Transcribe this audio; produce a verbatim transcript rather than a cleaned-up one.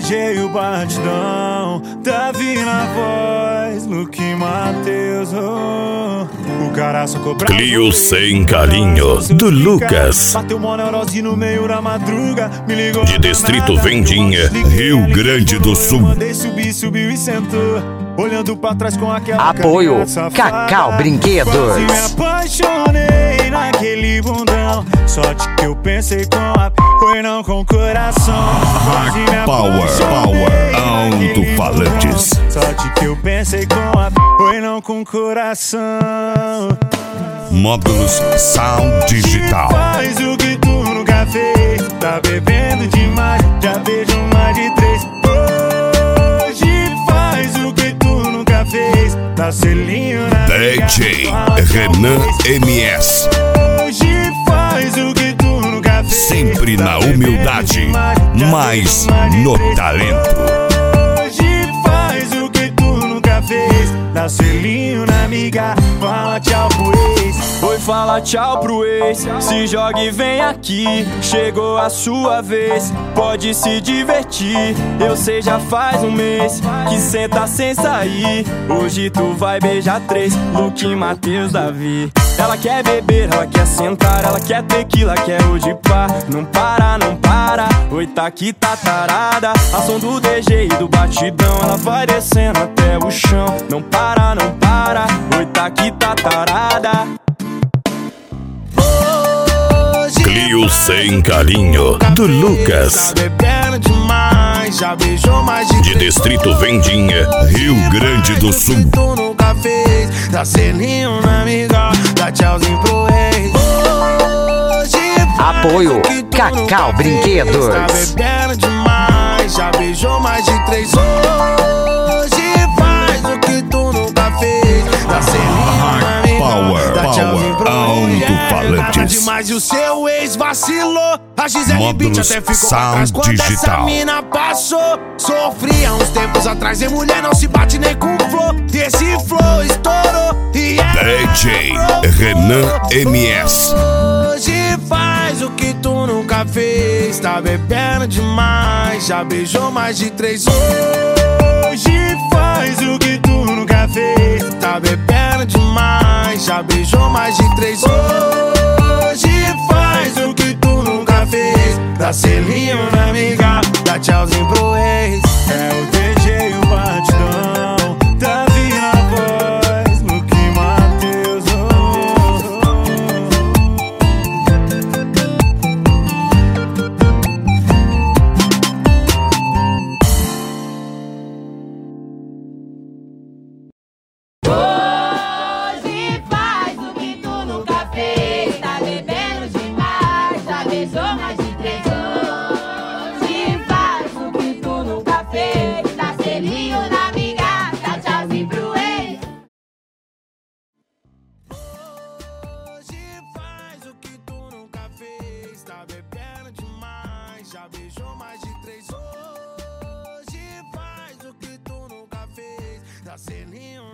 D J o batidão, Davi na voz, Luke Matheus, oh. O cara só cobrava Clio sem carinho, do Lucas. Bateu mó neurose no meio da madruga, me ligou de Distrito Vendinha, Rio Grande do Sul. Mandei subir, subiu e sentou, olhando pra trás com aquela apoio Cacau Brinquedos. Quase me apaixonei naquele bundão, sorte que eu pensei com a foi não com o coração. Power, power, alto-falantes. Sorte que eu pensei com a foi não com o coração. Módulos Sound Digital. Faz o que tu nunca fez, tá bebendo demais, já vejo mais de três. Hoje faz o que tu nunca fez, dá selinho na D J Renan M S. Hoje faz o que tu nunca fez, sempre na humildade, mas no talento. Hoje faz o que tu nunca fez, dá selinho na amiga, fala tchau pro ex. Oi, fala tchau pro ex, se joga e vem aqui, chegou a sua vez, pode se divertir. Eu sei já faz um mês que senta sem sair, hoje tu vai beijar três, Luke, Matheus, Davi. Ela quer beber, ela quer sentar, ela quer tequila, quer o de pá. Não para, não para, oi tá aqui, tá tarada. A som do D J e do batidão, ela vai descendo até o chão. Não para, não para, oi tá aqui, tá tarada. Clio sem carinho, do Lucas. Já beijou mais de, de Distrito Vendinha, Rio Grande do Sul. Tu nunca fez, dá selinho na amiga, dá tchauzinho pro ex. Apoio Cacau Brinquedos. Tá bebendo demais, já beijou mais de três. Hoje faz o que tu nunca fez, dá selinho na amiga, power, dá tchauzinho pro ex. alto-falantes. Demais e o seu ex vacilou. A Gisele Beach até ficou pra trás quando essa mina passou. Sofria uns tempos atrás e mulher não se bate nem com flor. Esse flow estourou e D J Renan M S. hoje faz o que tu nunca fez, tá bebendo demais, já beijou mais de três. Hoje faz o que tu nunca fez, tá bebendo demais, já beijou mais de três. Hoje faz o que tu nunca fez, dá selinho na amiga, dá tchauzinho pro ex. É o D J o batidão, Davi na voz, Luke Matheus, Hoje faz o que tu nunca fez, tá bebendo demais, já beijou mais de três. Hoje faz o que tu nunca fez, dá selinho na amiga, dá tchauzinho pro ex. hoje faz o que tu nunca fez, tá bebendo demais, já beijou mais de três. Hoje faz o que tu nunca fez, dá selinho